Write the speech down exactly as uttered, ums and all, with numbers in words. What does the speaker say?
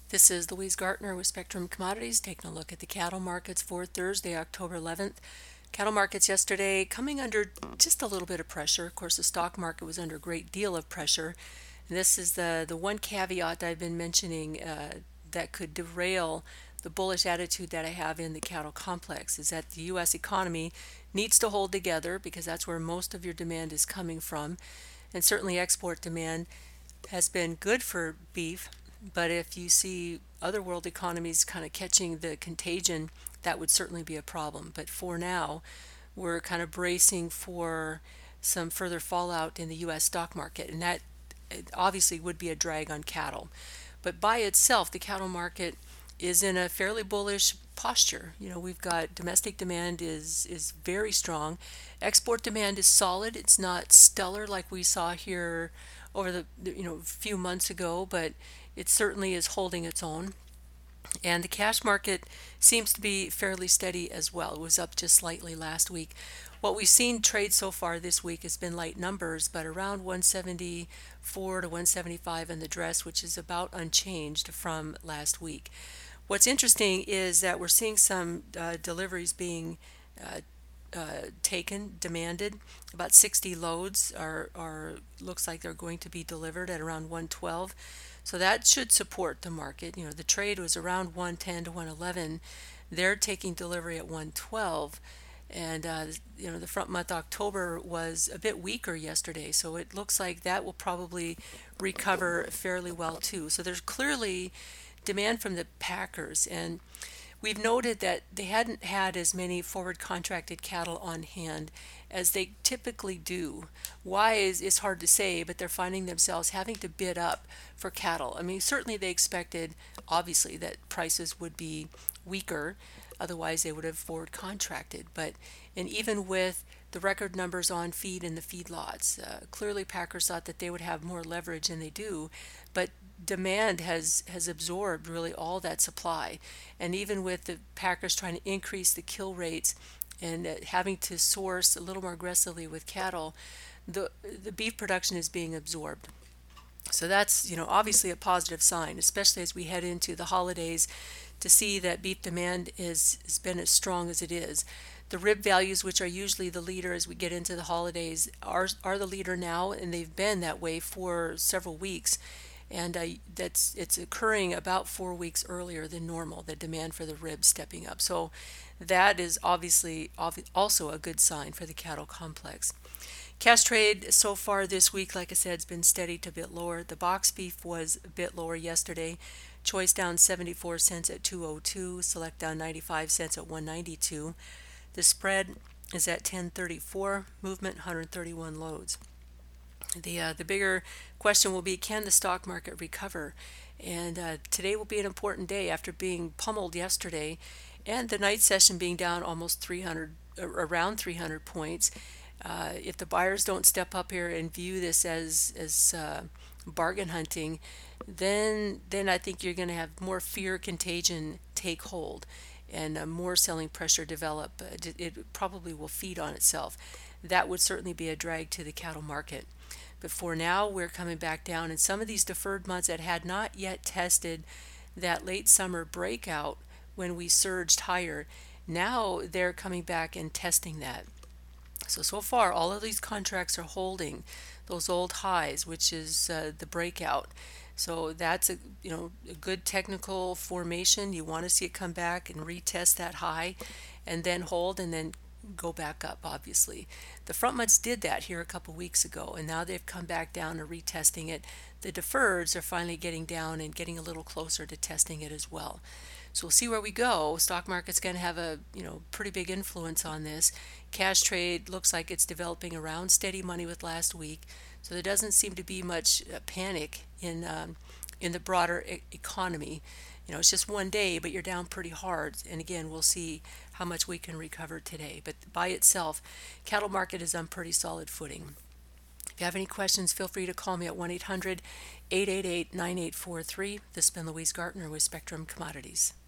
This is Louise Gartner with Spectrum Commodities taking a look at the cattle markets for Thursday, October eleventh. Cattle markets yesterday coming under just a little bit of pressure. Of course, the stock market was under a great deal of pressure. And this is the, the one caveat I've been mentioning uh, that could derail the bullish attitude that I have in the cattle complex is that the U S economy needs to hold together because that's where most of your demand is coming from. And certainly export demand has been good for beef, but if you see other world economies kind of catching the contagion, that would certainly be a problem. But for now, we're kind of bracing for some further fallout in the U S stock market, and that obviously would be a drag on cattle. But by itself, the cattle market is in a fairly bullish posture. You know, we've got domestic demand is is very strong. Export demand is solid. It's not stellar like we saw here over the you know few months ago, but it certainly is holding its own. And the cash market seems to be fairly steady as well. It was up just slightly last week. What we've seen trade so far this week has been light numbers, but around one seventy-four to one seventy-five in the dress, which is about unchanged from last week. What's interesting is that we're seeing some uh, deliveries being uh, uh, taken, demanded. About sixty loads are, are looks like they're going to be delivered at around one twelve. So that should support the market. You know, the trade was around one ten to one eleven. They're taking delivery at one twelve. And, uh, you know, the front month October was a bit weaker yesterday. So it looks like that will probably recover fairly well, too. So there's clearly demand from the packers. And we've noted that they hadn't had as many forward contracted cattle on hand as they typically do. Why is, is hard to say, but they're finding themselves having to bid up for cattle. I mean, certainly they expected, obviously, that prices would be weaker. Otherwise, they would have forward contracted. But, and even with the record numbers on feed in the feedlots, uh, clearly packers thought that they would have more leverage than they do. But demand has has absorbed really all that supply, and even with the packers trying to increase the kill rates and uh, having to source a little more aggressively with cattle, the the beef production is being absorbed. So that's, you know, obviously a positive sign, especially as we head into the holidays, to see that beef demand is has been as strong as it is. The rib values, which are usually the leader as we get into the holidays, are are the leader now, and they've been that way for several weeks. And uh, that's it's occurring about four weeks earlier than normal, the demand for the ribs stepping up. So that is obviously obvi- also a good sign for the cattle complex. Cash trade so far this week, like I said, has been steady to a bit lower. The box beef was a bit lower yesterday. Choice down seventy-four cents at two oh two, select down ninety-five cents at one ninety-two. The spread is at ten thirty-four, movement one hundred thirty-one loads. The uh, the bigger question will be, can the stock market recover? And uh, today will be an important day after being pummeled yesterday, and the night session being down almost three hundred, around three hundred points. Uh, if the buyers don't step up here and view this as as uh, bargain hunting, then then I think you're going to have more fear contagion take hold, and uh, more selling pressure develop. Uh, It, it probably will feed on itself. That would certainly be a drag to the cattle market. But for now, we're coming back down, and some of these deferred months that had not yet tested that late summer breakout when we surged higher, now they're coming back and testing that. So, so far, all of these contracts are holding those old highs, which is uh, the breakout. So that's a you know a good technical formation. You want to see it come back and retest that high, and then hold, and then go back up. Obviously, the front months did that here a couple weeks ago, and now they've come back down and retesting it. The deferreds are finally getting down and getting a little closer to testing it as well. So we'll see where we go. Stock market's going to have a you know pretty big influence on this. Cash trade looks like it's developing around steady money with last week, so there doesn't seem to be much uh, panic in um, in the broader e- economy. You know, it's just one day, but you're down pretty hard. And again, we'll see how much we can recover today. But by itself, cattle market is on pretty solid footing. If you have any questions, feel free to call me at one eight hundred, eight eight eight, nine eight four three. This has been Louise Gartner with Spectrum Commodities.